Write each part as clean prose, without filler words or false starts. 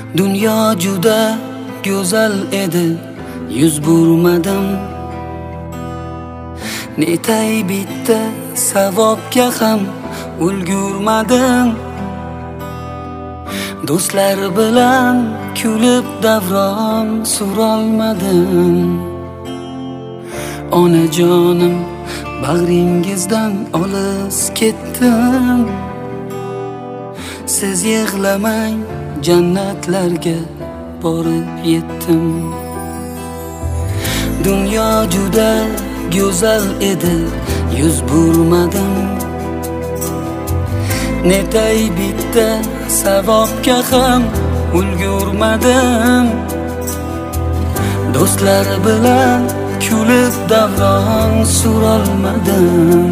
Dunyo juda go'zal edi, yuz burmadim. Netay bitta savobga ham ulgurmadim. Do'stlar bilan kulib davron surolmadim. Onajonim, bag'ringizdan olis ketdim. Siz yig'lamang, jannatlarga borib yetdim. Dunyo juda go'zal edi, yuz burmadim. Netay bitta savobga ham ulgurmadim. Do'stlar bilan kulib davron surolmadim.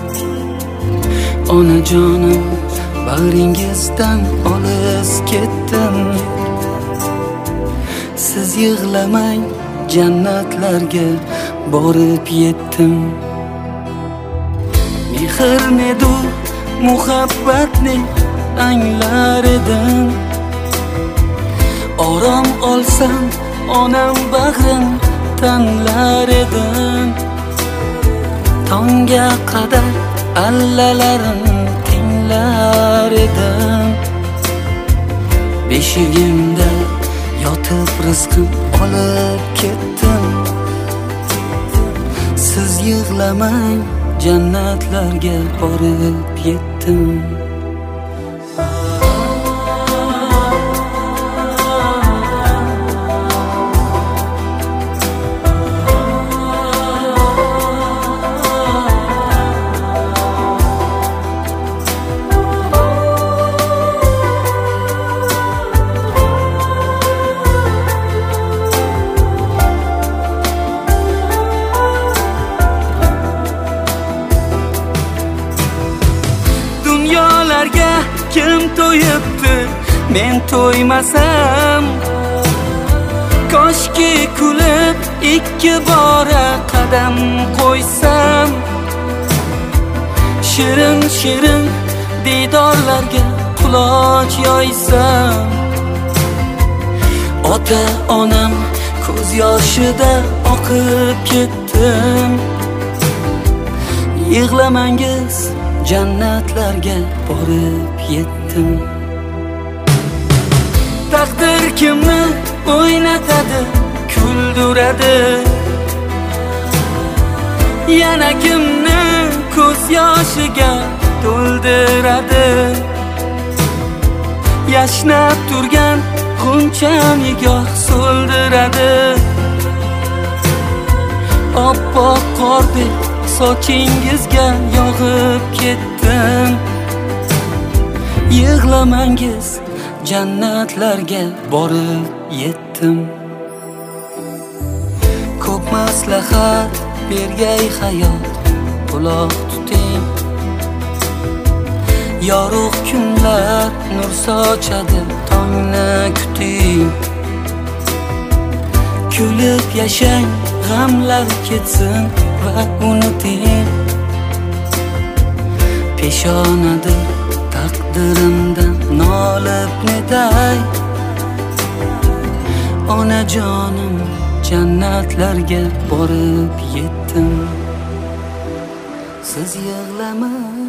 Onajonim, bag'ringizdan olis ketdim. Siz yig'lamang, jannatlarga borib yetdim. Mehr nedu muhabbatni anglar edim. Orom olsam onam bag'rim tanlar edim. Tongga qadar allalarim tinglar edim. Beshigimda yotib rizqim olib ketdim. Siz yig'lamang, jannatlarga borib yetdim. Kim to'yibdi, men to'ymasam. Koshki kulib ikki bora qadam qo'ysam. Shirin shirin didorlarga quloch yoysam. Ota onam ko'z yoshida oqib ketdim. Yig'lamangiz, jannatlarga borib yetdim. Taqdir kimni o'ynatadi, kuldiradi. Yana kimni ko'z yoshiga to'ldiradi. Yashnab turgan g'uncha nigoh so'ldiradi. Oppoq qordek sochingizga yog'ib ketdim. Yig'lamangiz, jannatlarga borib yetdim. Ko'p maslahat bergay hayot, quloq tuting. Yorug' kunlar nur sochadi, tongni kuting. Kulib yashang, g'amlar ketsin va unuting. Peshonadir taqdirimdan nolib netay. Onajonim, jannatlarga borib yetdim. Siz yig'lamang,